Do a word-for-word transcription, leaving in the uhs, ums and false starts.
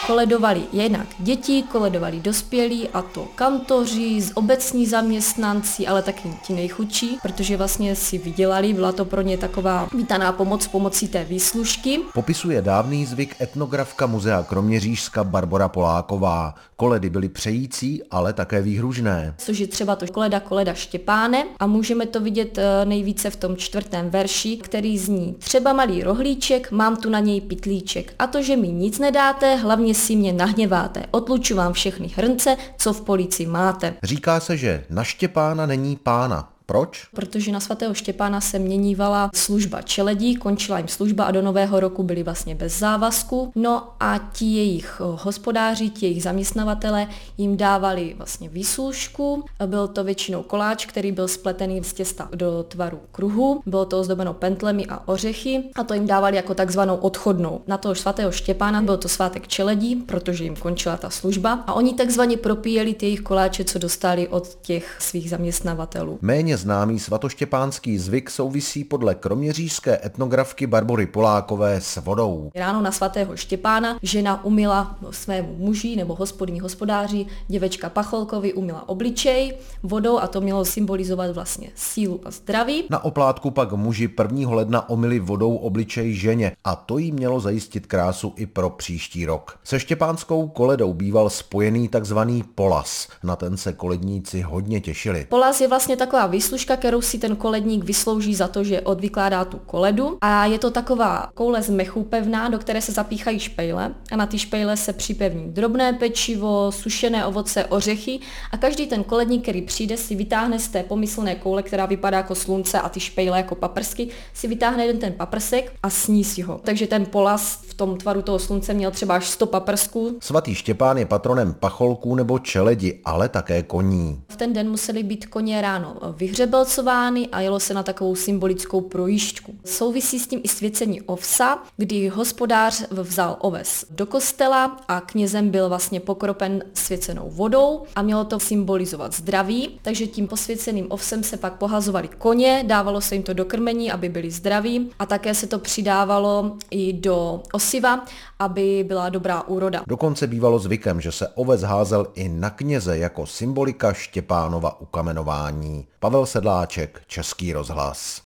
koledovali jednak děti, koledovali dospělí, a to kantoři, obecní zaměstnanci, ale taky ti nejchudší, protože vlastně si vydělali, byla to pro ně taková vítaná pomoc pomocí té výslužky. Popisuje dávný zvyk etnografka Muzea Kroměřížska Barbora Poláková. Koledy byly přející, ale také výhružné. Což je třeba to koleda koleda Štěpáne, a můžeme to vidět nejvíce v tom čtvrtém verši, který zní: třeba malý rohlíček, mám tu na něj pytlíček, a to, že mi nic nedáte, hlavně si mě nahněváte, otluču vám všechny hrnce, co v polici máte. Říká se, že na Štěpána není pána. Proč? Protože na svatého Štěpána se měnívala služba čeledí, končila jim služba a do nového roku byli vlastně bez závazku. No a ti jejich hospodáři, ti jejich zaměstnavatele jim dávali vlastně výslužku. Byl to většinou koláč, který byl spletený z těsta do tvaru kruhu. Bylo to ozdobeno pentlemi a ořechy, a to jim dávali jako takzvanou odchodnou. Na toho svatého Štěpána byl to svátek čeledí, protože jim končila ta služba, a oni takzvaně propíjeli ty jejich koláče, co dostali od těch svých zaměstnavatelů. Méně známý svatoštěpánský zvyk souvisí podle kroměřížské etnografky Barbory Polákové s vodou. Ráno na svatého Štěpána žena umyla svému muži nebo hospodní hospodáři, děvečka Pacholkovi umyla obličej vodou, a to mělo symbolizovat vlastně sílu a zdraví. Na oplátku pak muži prvního ledna omyli vodou obličej ženě, a to jí mělo zajistit krásu i pro příští rok. Se štěpánskou koledou býval spojený takzvaný polas. Na ten se koledníci hodně těšili. Polas je vlastně taková výslužka, kterou si ten koledník vyslouží za to, že odvykládá tu koledu, a je to taková koule z mechu pevná, do které se zapíchají špejle, a na ty špejle se připevní drobné pečivo, sušené ovoce, ořechy, a každý ten koledník, který přijde, si vytáhne z té pomyslné koule, která vypadá jako slunce, a ty špejle jako paprsky, si vytáhne jeden ten paprsek a sní si ho. Takže ten polas v tom tvaru toho slunce měl třeba až sto paprsků. Svatý Štěpán je patronem pacholků nebo čeledi, ale také koní. V ten den museli být koně ráno vyhřebelcovány a jelo se na takovou symbolickou projížďku. Souvisí s tím i svěcení ovsa, kdy hospodář vzal oves do kostela a knězem byl vlastně pokropen svěcenou vodou a mělo to symbolizovat zdraví, takže tím posvěceným ovsem se pak pohazovali koně, dávalo se jim to do krmení, aby byli zdraví, a také se to přidávalo i do osiva, aby byla dobrá úroda. Dokonce bývalo zvykem, že se oves házel i na kněze jako symbolika Štěpánova ukamenování. Pavel Sedláček, Český rozhlas.